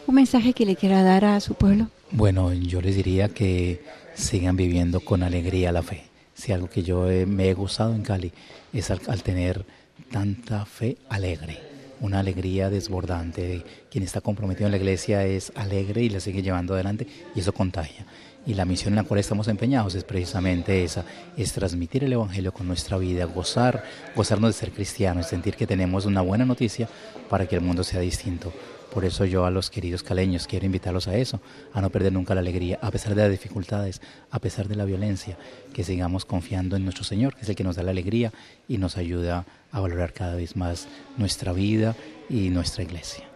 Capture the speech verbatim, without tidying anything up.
un mensaje que le quiera dar a su pueblo. Bueno, yo les diría que sigan viviendo con alegría la fe. Si algo que yo he- me he gozado en Cali es al, al tener tanta fe alegre, una alegría desbordante. Quien está comprometido en la iglesia es alegre y la sigue llevando adelante y eso contagia. Y la misión en la cual estamos empeñados es precisamente esa, es transmitir el Evangelio con nuestra vida, gozar, gozarnos de ser cristianos, sentir que tenemos una buena noticia para que el mundo sea distinto. Por eso yo a los queridos caleños quiero invitarlos a eso, a no perder nunca la alegría, a pesar de las dificultades, a pesar de la violencia, que sigamos confiando en nuestro Señor, que es el que nos da la alegría y nos ayuda a valorar cada vez más nuestra vida y nuestra iglesia.